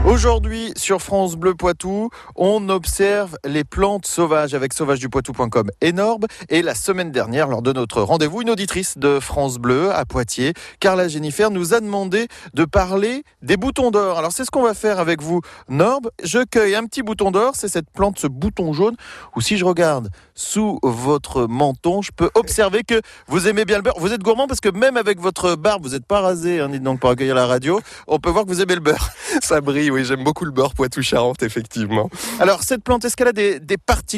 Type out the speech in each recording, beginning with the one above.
Aujourd'hui, sur France Bleu Poitou, on observe les plantes sauvages avec sauvagedupoitou.com énorme. Et la semaine dernière, lors de notre rendez-vous, une auditrice de France Bleu à Poitiers, Carla Jennifer, nous a demandé de parler des boutons d'or. Alors c'est ce qu'on va faire avec vous, Norb. Je cueille un petit bouton d'or, c'est cette plante, ce bouton jaune, où si je regarde sous votre menton, je peux observer que vous aimez bien le beurre. Vous êtes gourmand parce que même avec votre barbe, vous n'êtes pas rasé, dites donc, pour accueillir la radio, on peut voir que vous aimez le beurre. Ça brille, oui, j'aime beaucoup le beurre Poitou-Charentes, effectivement. Alors, cette plante, est-ce qu'elle a des particularités ?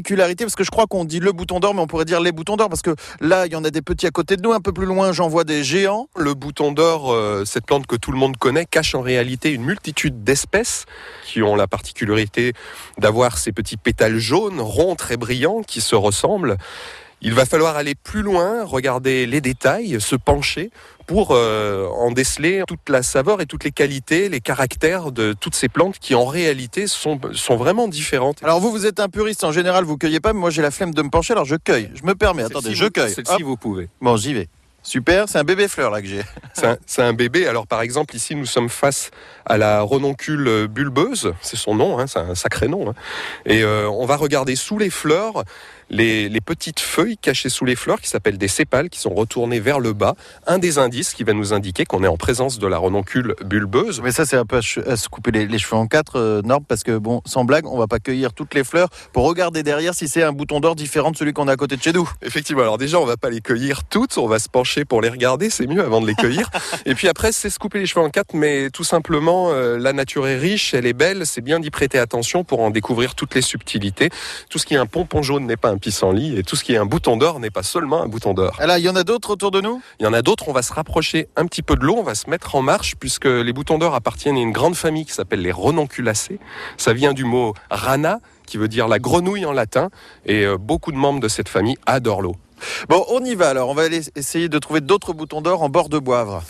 Parce que je crois qu'on dit le bouton d'or, mais on pourrait dire les boutons d'or, parce que là, il y en a des petits à côté de nous, un peu plus loin, j'en vois des géants. Le bouton d'or, cette plante que tout le monde connaît, cache en réalité une multitude d'espèces qui ont la particularité d'avoir ces petits pétales jaunes, ronds, très brillants, qui se ressemblent. Il va falloir aller plus loin, regarder les détails, se pencher pour en déceler toute la saveur et toutes les qualités, les caractères de toutes ces plantes qui en réalité sont vraiment différentes. Alors vous êtes un puriste, en général vous cueillez pas, mais moi j'ai la flemme de me pencher, alors je cueille. Je me permets, attendez, je cueille. Celle-ci vous pouvez. Bon, j'y vais. Super, c'est un bébé fleur là que j'ai. C'est un bébé. Alors par exemple ici nous sommes face à la renoncule bulbeuse, c'est son nom, c'est un sacré nom. Et on va regarder sous les fleurs les petites feuilles cachées sous les fleurs qui s'appellent des sépales, qui sont retournées vers le bas. Un des indices qui va nous indiquer qu'on est en présence de la renoncule bulbeuse. Mais ça c'est un peu à se couper les cheveux en quatre, Norb, parce que bon, sans blague, on va pas cueillir toutes les fleurs pour regarder derrière si c'est un bouton d'or différent de celui qu'on a à côté de chez nous. Effectivement, alors déjà on va pas les cueillir toutes, on va se pencher pour les regarder, c'est mieux avant de les cueillir. Et puis après c'est se couper les cheveux en quatre, mais tout simplement la nature est riche, elle est belle, c'est bien d'y prêter attention pour en découvrir toutes les subtilités. Tout ce qui est un pompon jaune n'est pas un pissenlit, et tout ce qui est un bouton d'or n'est pas seulement un bouton d'or. Ah là, il y en a d'autres autour de nous ? Il y en a d'autres, on va se rapprocher un petit peu de l'eau, on va se mettre en marche, puisque les boutons d'or appartiennent à une grande famille qui s'appelle les renonculacées. Ça vient du mot rana, qui veut dire la grenouille en latin, et beaucoup de membres de cette famille adorent l'eau. Bon, on y va alors, on va aller essayer de trouver d'autres boutons d'or en bord de Boivre.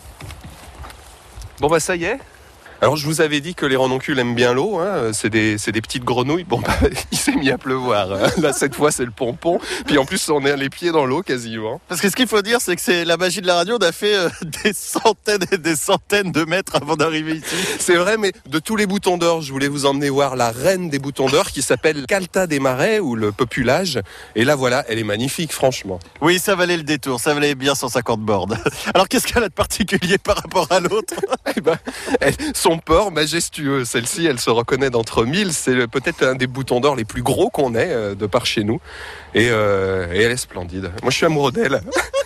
Bon bah ça y est. Alors je vous avais dit que les renoncules aiment bien l'eau, c'est des petites grenouilles. Bon bah il s'est mis à pleuvoir. Là cette fois c'est le pompon. Puis en plus on est les pieds dans l'eau quasiment. Parce que ce qu'il faut dire c'est que c'est la magie de la radio. On a fait des centaines et des centaines de mètres avant d'arriver ici. C'est vrai, mais de tous les boutons d'or, je voulais vous emmener voir la reine des boutons d'or qui s'appelle Calta des Marais ou le populage. Et là voilà, elle est magnifique franchement. Oui, ça valait le détour, ça valait bien 150 bords. Alors qu'est-ce qu'elle a de particulier par rapport à l'autre ? Son port majestueux, celle-ci elle se reconnaît d'entre mille, c'est peut-être un des boutons d'or les plus gros qu'on ait de par chez nous, et elle est splendide, moi je suis amoureux d'elle.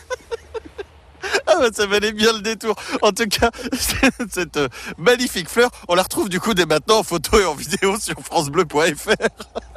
Ah bah ça valait bien le détour. En tout cas, cette magnifique fleur, on la retrouve du coup dès maintenant en photo et en vidéo sur francebleu.fr.